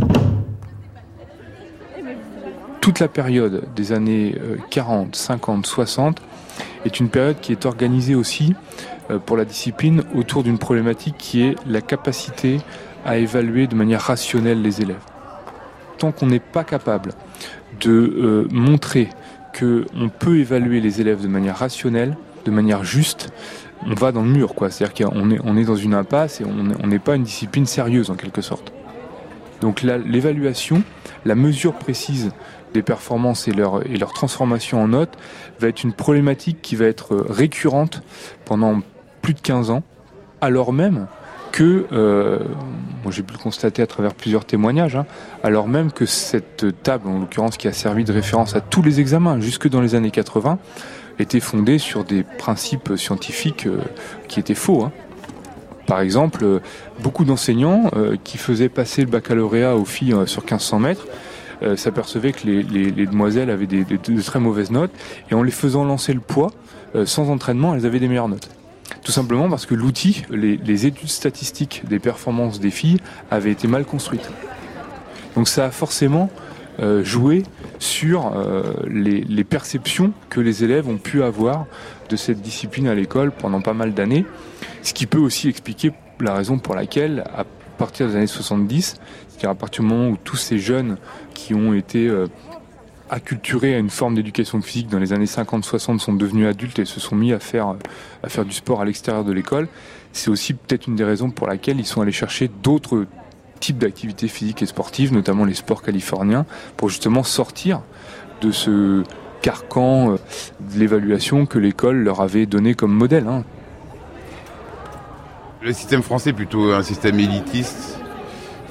Toute la période des années 40, 50, 60 est une période qui est organisée aussi pour la discipline autour d'une problématique qui est la capacité à évaluer de manière rationnelle les élèves. Tant qu'on n'est pas capable de montrer qu'on peut évaluer les élèves de manière rationnelle, de manière juste, on va dans le mur, quoi. C'est-à-dire qu'on est dans une impasse et on n'est pas une discipline sérieuse en quelque sorte. Donc l'évaluation, la mesure précise des performances et leur transformation en notes va être une problématique qui va être récurrente pendant plus de 15 ans, alors même que, moi j'ai pu le constater à travers plusieurs témoignages, alors même que cette table, en l'occurrence qui a servi de référence à tous les examens jusque dans les années 80, était fondée sur des principes scientifiques qui étaient faux. Par exemple, beaucoup d'enseignants qui faisaient passer le baccalauréat aux filles sur 1500 mètres s'apercevaient que les demoiselles avaient de très mauvaises notes, et en les faisant lancer le poids, sans entraînement, elles avaient des meilleures notes. Tout simplement parce que l'outil, les études statistiques des performances des filles avaient été mal construites. Donc ça a forcément joué sur les perceptions que les élèves ont pu avoir de cette discipline à l'école pendant pas mal d'années, ce qui peut aussi expliquer la raison pour laquelle, à partir des années 70, c'est-à-dire à partir du moment où tous ces jeunes qui ont été acculturés à une forme d'éducation physique dans les années 50-60 sont devenus adultes et se sont mis à faire du sport à l'extérieur de l'école, c'est aussi peut-être une des raisons pour laquelle ils sont allés chercher d'autres types d'activités physiques et sportives, notamment les sports californiens, pour justement sortir de ce carcan de l'évaluation que l'école leur avait donné comme modèle. Le système français est plutôt un système élitiste,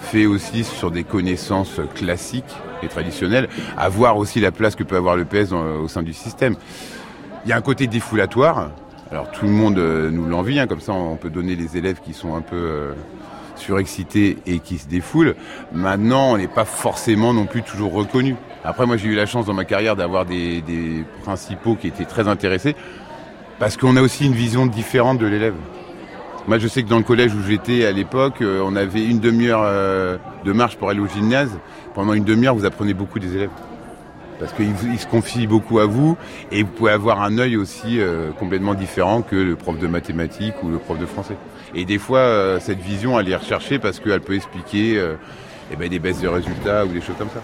fait aussi sur des connaissances classiques et traditionnelles, à voir aussi la place que peut avoir le PS au sein du système. Il y a un côté défoulatoire. Alors tout le monde nous l'envie, comme ça on peut donner les élèves qui sont un peu surexcités et qui se défoulent. Maintenant, on n'est pas forcément non plus toujours reconnu. Après, moi j'ai eu la chance dans ma carrière d'avoir des principaux qui étaient très intéressés, parce qu'on a aussi une vision différente de l'élève. Moi je sais que dans le collège où j'étais à l'époque, on avait une demi-heure de marche pour aller au gymnase. Pendant une demi-heure, vous apprenez beaucoup des élèves. Parce qu'ils se confient beaucoup à vous, et vous pouvez avoir un œil aussi complètement différent que le prof de mathématiques ou le prof de français. Et des fois, cette vision, elle est recherchée parce qu'elle peut expliquer des baisses de résultats ou des choses comme ça.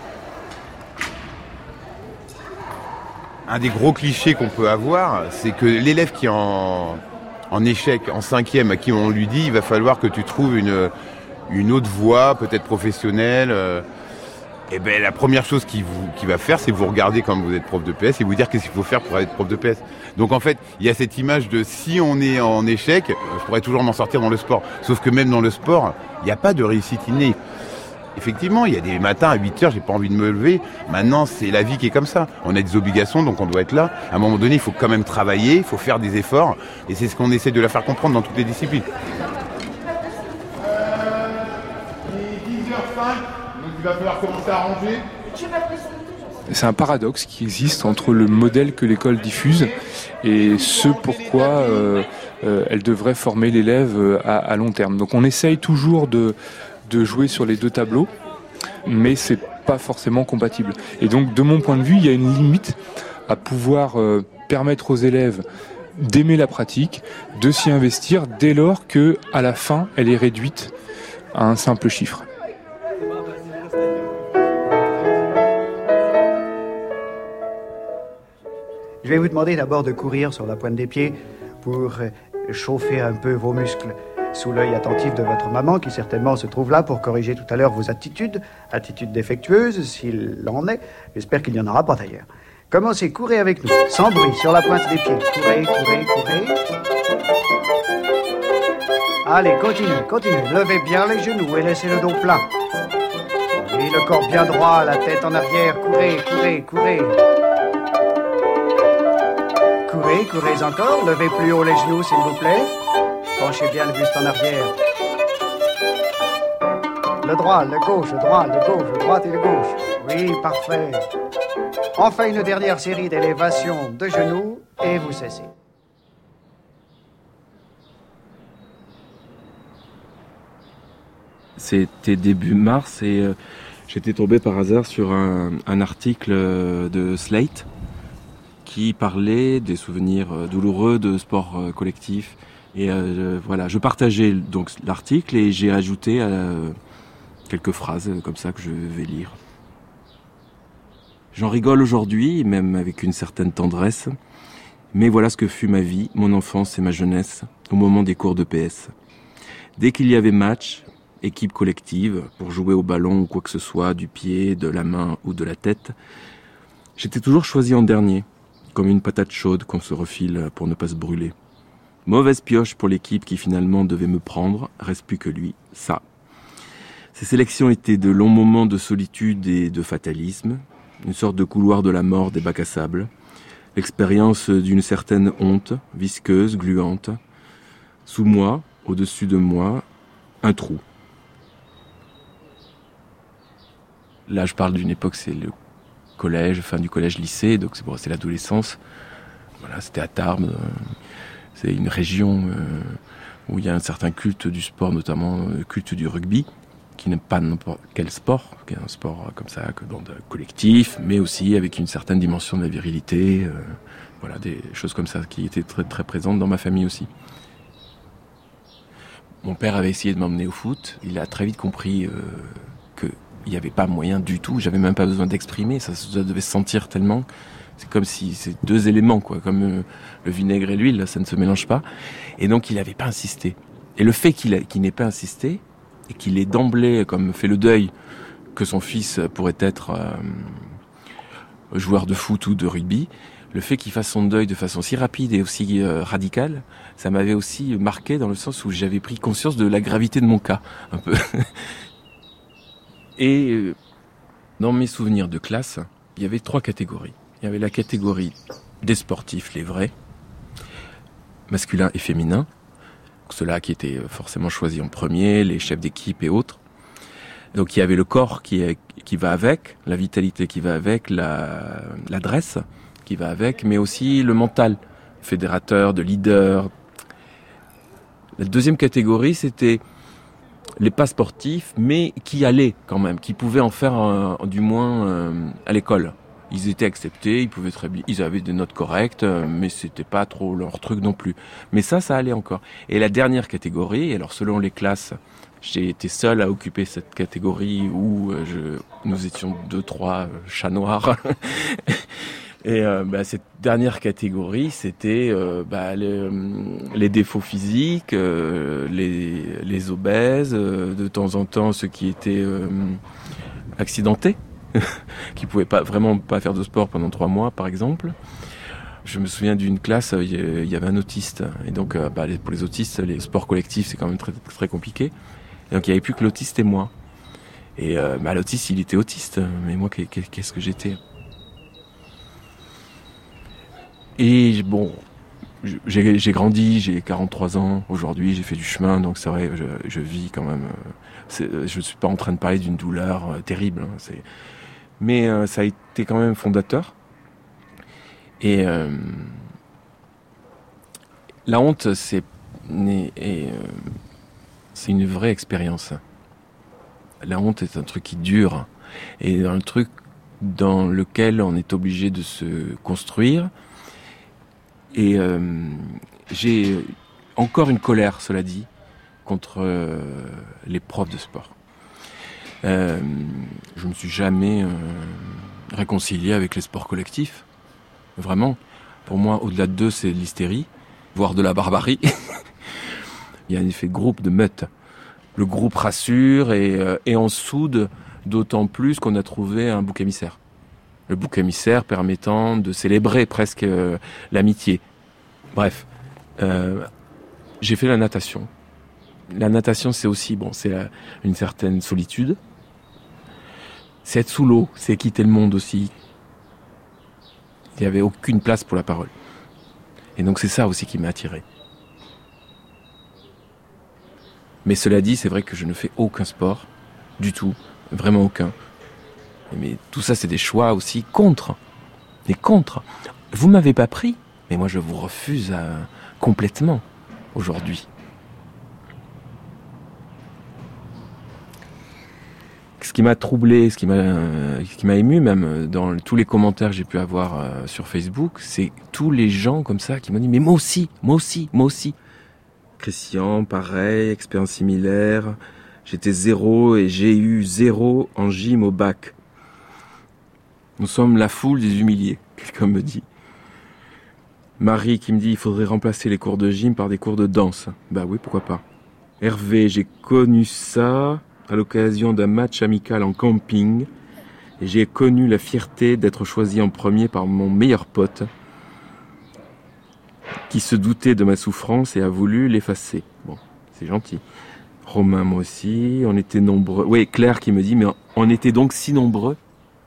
Un des gros clichés qu'on peut avoir, c'est que l'élève qui est en échec, en 5e, à qui on lui dit il va falloir que tu trouves une autre voie, peut-être professionnelle. La première chose qu'il va faire, c'est vous regarder quand vous êtes prof de PS et vous dire qu'est-ce qu'il faut faire pour être prof de PS. Donc en fait, il y a cette image de si on est en échec, je pourrais toujours m'en sortir dans le sport. Sauf que même dans le sport, il n'y a pas de réussite innée. Effectivement, il y a des matins à 8h, j'ai pas envie de me lever. Maintenant, c'est la vie qui est comme ça. On a des obligations, donc on doit être là. À un moment donné, il faut quand même travailler, il faut faire des efforts. Et c'est ce qu'on essaie de leur faire comprendre dans toutes les disciplines. Il va falloir commencer à ranger. C'est un paradoxe qui existe entre le modèle que l'école diffuse et ce pourquoi elle devrait former l'élève à long terme. Donc on essaye toujours de jouer sur les deux tableaux, mais c'est pas forcément compatible. Et donc de mon point de vue, il y a une limite à pouvoir permettre aux élèves d'aimer la pratique, de s'y investir dès lors que à la fin, elle est réduite à un simple chiffre. Je vais vous demander d'abord de courir sur la pointe des pieds pour chauffer un peu vos muscles sous l'œil attentif de votre maman qui certainement se trouve là pour corriger tout à l'heure vos attitudes défectueuses s'il en est. J'espère qu'il n'y en aura pas d'ailleurs. Commencez, courez avec nous, sans bruit, sur la pointe des pieds. Courez, courez, courez. Allez, continuez. Levez bien les genoux et laissez le dos plat. Oui, le corps bien droit, la tête en arrière. Courez. Courez encore, levez plus haut les genoux s'il vous plaît. Penchez bien le buste en arrière. Le droit, le gauche, droite et le gauche. Oui, parfait. Enfin une dernière série d'élévations de genoux et vous cessez. C'était début mars et j'étais tombé par hasard sur un article de Slate qui parlait des souvenirs douloureux de sport collectif. Et voilà, je partageais donc l'article et j'ai ajouté quelques phrases comme ça que je vais lire. J'en rigole aujourd'hui, même avec une certaine tendresse, mais voilà ce que fut ma vie, mon enfance et ma jeunesse au moment des cours de PS. Dès qu'il y avait match, équipe collective, pour jouer au ballon ou quoi que ce soit, du pied, de la main ou de la tête, j'étais toujours choisi en dernier, comme une patate chaude qu'on se refile pour ne pas se brûler. Mauvaise pioche pour l'équipe qui finalement devait me prendre, reste plus que lui, ça. Ces sélections étaient de longs moments de solitude et de fatalisme, une sorte de couloir de la mort des bacs à sable, l'expérience d'une certaine honte, visqueuse, gluante. Sous moi, au-dessus de moi, un trou. Là, je parle d'une époque, c'est le collège, fin du collège-lycée, donc c'est l'adolescence. Voilà, c'était à Tarbes. C'est une région où il y a un certain culte du sport, notamment le culte du rugby, qui n'est pas n'importe quel sport, qui est un sport comme ça, collectif, mais aussi avec une certaine dimension de la virilité. Voilà, des choses comme ça qui étaient très, très présentes dans ma famille aussi. Mon père avait essayé de m'emmener au foot. Il a très vite compris qu'il n'y avait pas moyen du tout. J'avais même pas besoin d'exprimer. Ça devait se sentir tellement. C'est comme si c'est deux éléments, quoi. Comme le vinaigre et l'huile, là, ça ne se mélange pas. Et donc, il n'avait pas insisté. Et le fait qu'il n'ait pas insisté, et qu'il ait d'emblée comme fait le deuil que son fils pourrait être joueur de foot ou de rugby, le fait qu'il fasse son deuil de façon si rapide et aussi radicale, ça m'avait aussi marqué dans le sens où j'avais pris conscience de la gravité de mon cas, un peu. Et dans mes souvenirs de classe, il y avait 3 catégories. Il y avait la catégorie des sportifs, les vrais, masculins et féminins, ceux-là qui étaient forcément choisis en premier, les chefs d'équipe et autres. Donc il y avait le corps qui va avec, la vitalité qui va avec, l'adresse qui va avec, mais aussi le mental, fédérateur, de leader. La deuxième catégorie, c'était les pas sportifs, mais qui allaient quand même, qui pouvaient en faire du moins à l'école. Ils étaient acceptés, ils avaient des notes correctes, mais c'était pas trop leur truc non plus. Mais ça allait encore. Et la dernière catégorie, alors selon les classes, j'ai été seul à occuper cette catégorie où nous étions 2-3 chats noirs. Et cette dernière catégorie, c'était les défauts physiques, les obèses, de temps en temps ceux qui étaient accidentés, qui pouvaient vraiment pas faire de sport pendant 3 mois, par exemple. Je me souviens d'une classe, il y avait un autiste. Et donc, pour les autistes, les sports collectifs, c'est quand même très, très compliqué. Et donc, il n'y avait plus que l'autiste et moi. Et l'autiste, il était autiste. Mais moi, qu'est-ce que j'étais ? Et bon, j'ai grandi, j'ai 43 ans aujourd'hui, j'ai fait du chemin, donc c'est vrai, je vis quand même. Je ne suis pas en train de parler d'une douleur terrible, hein, mais ça a été quand même fondateur. Et la honte, c'est une vraie expérience. La honte est un truc qui dure, et un truc dans lequel on est obligé de se construire. Et j'ai encore une colère, cela dit, contre les profs de sport. Je me suis jamais réconcilié avec les sports collectifs. Vraiment. Pour moi, au-delà d'eux, c'est l'hystérie, voire de la barbarie. Il y a un effet de groupe, de meute. Le groupe rassure et on soude d'autant plus qu'on a trouvé un bouc émissaire. Le bouc émissaire permettant de célébrer presque l'amitié. Bref, j'ai fait la natation. La natation, c'est aussi, une certaine solitude. C'est être sous l'eau, c'est quitter le monde aussi. Il n'y avait aucune place pour la parole. Et donc c'est ça aussi qui m'a attiré. Mais cela dit, c'est vrai que je ne fais aucun sport, du tout, vraiment aucun. Mais tout ça, c'est des choix aussi contre. Des contre. Vous m'avez pas pris, mais moi je vous refuse complètement aujourd'hui. Ce qui m'a troublé, ce qui m'a ému même dans tous les commentaires que j'ai pu avoir sur Facebook, c'est tous les gens comme ça qui m'ont dit « mais moi aussi ». Christian, pareil, expérience similaire. J'étais 0 et j'ai eu 0 en gym au bac. Nous sommes la foule des humiliés, quelqu'un me dit. Marie qui me dit il faudrait remplacer les cours de gym par des cours de danse. Bah oui, pourquoi pas. Hervé, j'ai connu ça à l'occasion d'un match amical en camping. Et j'ai connu la fierté d'être choisi en premier par mon meilleur pote qui se doutait de ma souffrance et a voulu l'effacer. Bon, c'est gentil. Romain, moi aussi, on était nombreux. Oui, Claire qui me dit, mais on était donc si nombreux.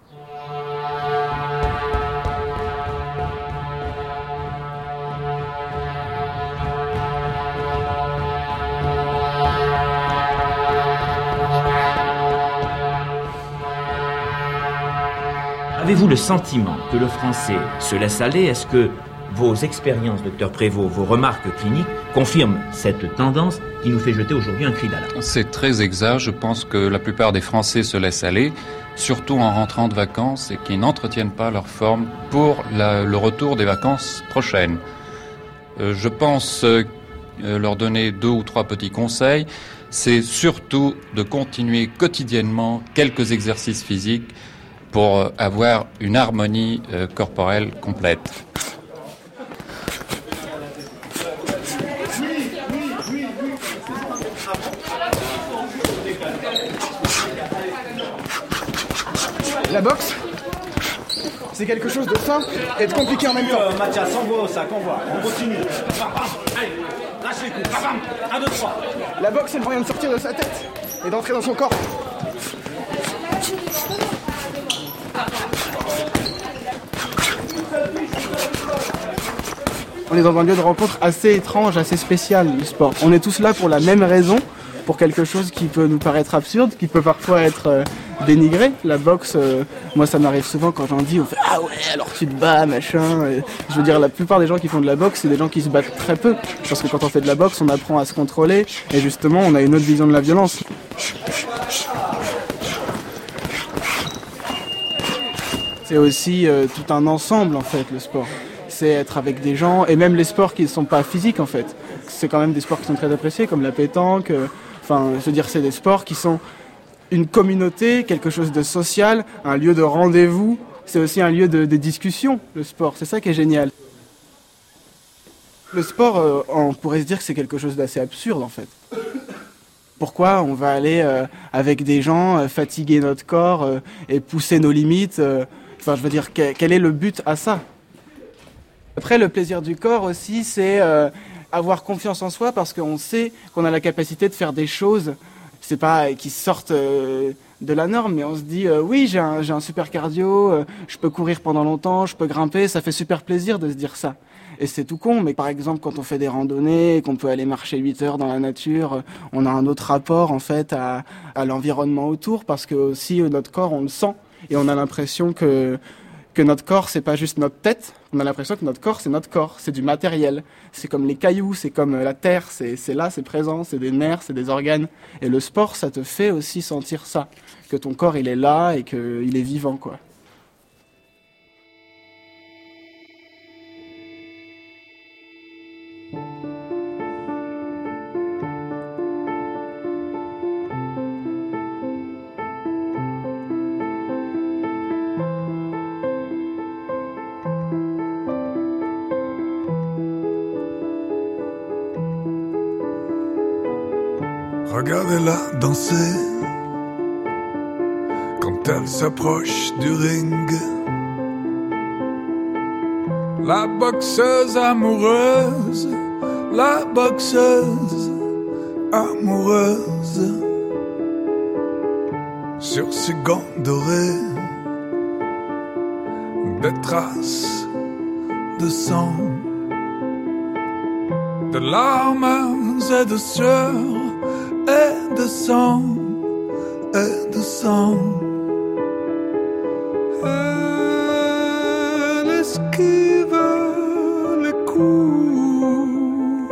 Avez-vous le sentiment que le français se laisse aller ? Est-ce que vos expériences, docteur Prévost, vos remarques cliniques confirment cette tendance qui nous fait jeter aujourd'hui un cri d'alarme ? C'est très exact. Je pense que la plupart des Français se laissent aller, surtout en rentrant de vacances et qui n'entretiennent pas leur forme pour le retour des vacances prochaines. Je pense leur donner 2 ou 3 petits conseils. C'est surtout de continuer quotidiennement quelques exercices physiques pour avoir une harmonie corporelle complète. La boxe, c'est quelque chose de simple et de compliqué en même temps. Mathias, envoie au sac, envoie. On continue. Allez, lâche les coups. 1, 2, 3. La boxe, c'est le moyen de sortir de sa tête et d'entrer dans son corps. On est dans un lieu de rencontre assez étrange, assez spécial, le sport. On est tous là pour la même raison, pour quelque chose qui peut nous paraître absurde, qui peut parfois être dénigré. La boxe, moi ça m'arrive souvent quand j'en dis, on fait « Ah ouais, alors tu te bats, machin ». Je veux dire, la plupart des gens qui font de la boxe, c'est des gens qui se battent très peu. Parce que quand on fait de la boxe, on apprend à se contrôler, et justement, on a une autre vision de la violence. C'est aussi tout un ensemble, en fait, le sport. C'est être avec des gens, et même les sports qui ne sont pas physiques, en fait. C'est quand même des sports qui sont très appréciés, comme la pétanque. Enfin, je veux dire, c'est des sports qui sont une communauté, quelque chose de social, un lieu de rendez-vous. C'est aussi un lieu de discussion, le sport. C'est ça qui est génial. Le sport, on pourrait se dire que c'est quelque chose d'assez absurde, en fait. Pourquoi on va aller avec des gens, fatiguer notre corps et pousser nos limites Enfin, je veux dire, quel est le but à ça ? Après, le plaisir du corps aussi, c'est avoir confiance en soi parce qu'on sait qu'on a la capacité de faire des choses, c'est pas qui sortent de la norme, mais on se dit oui, j'ai un super cardio, je peux courir pendant longtemps, je peux grimper, ça fait super plaisir de se dire ça. Et c'est tout con, mais par exemple, quand on fait des randonnées, qu'on peut aller marcher 8 heures dans la nature, on a un autre rapport en fait à l'environnement autour parce que aussi notre corps, on le sent et on a l'impression que notre corps, c'est pas juste notre tête. On a l'impression que notre corps, c'est notre corps. C'est du matériel. C'est comme les cailloux, c'est comme la terre. C'est là, c'est présent. C'est des nerfs, c'est des organes. Et le sport, ça te fait aussi sentir ça. Que ton corps, il est là et qu'il est vivant, quoi. Regardez-la danser quand elle s'approche du ring. La boxeuse amoureuse, la boxeuse amoureuse. Sur ses gants dorés, des traces de sang, de larmes et de sueur. Et de sang, et de sang. Elle esquive les coups.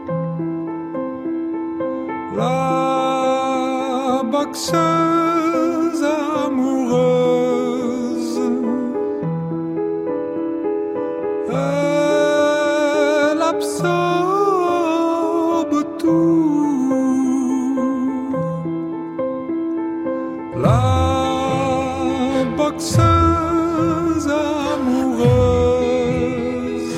La boxeuse amoureuse. Elle absorbe tout. La boxeuse amoureuse.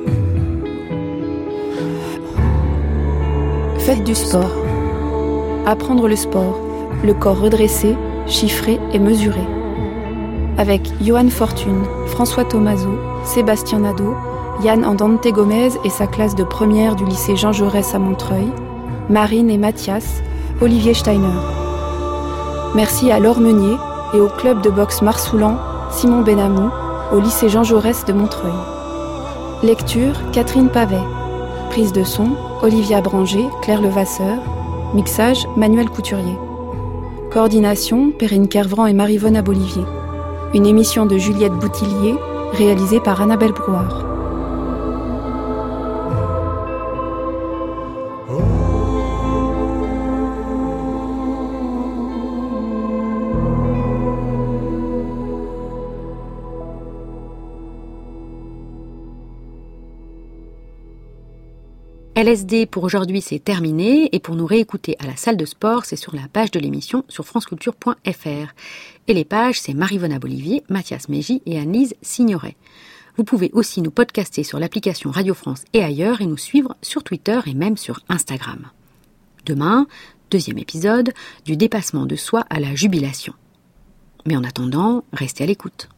Faites du sport. Apprendre le sport, le corps redressé, chiffré et mesuré. Avec Johan Fortune, François Thomazeau, Sébastien Nadeau, Yann Andante Gomez et sa classe de première du lycée Jean Jaurès à Montreuil, Marine et Mathias, Olivier Steiner. Merci à Laure Meunier et au club de boxe Marsoulan, Simon Benamou, au lycée Jean Jaurès de Montreuil. Lecture, Catherine Pavet. Prise de son, Olivia Branger, Claire Levasseur. Mixage, Manuel Couturier. Coordination, Perrine Kervran et Marie-Vonne Abolivier. Une émission de Juliette Boutillier, réalisée par Annabelle Brouard. LSD pour aujourd'hui c'est terminé et pour nous réécouter à la salle de sport c'est sur la page de l'émission sur franceculture.fr. Et les pages c'est Marie-Vonne Abolivier, Mathias Mégy et Anne-Lise Signoret. Vous pouvez aussi nous podcaster sur l'application Radio France et ailleurs et nous suivre sur Twitter et même sur Instagram. Demain, 2e épisode, du dépassement de soi à la jubilation. Mais en attendant, restez à l'écoute.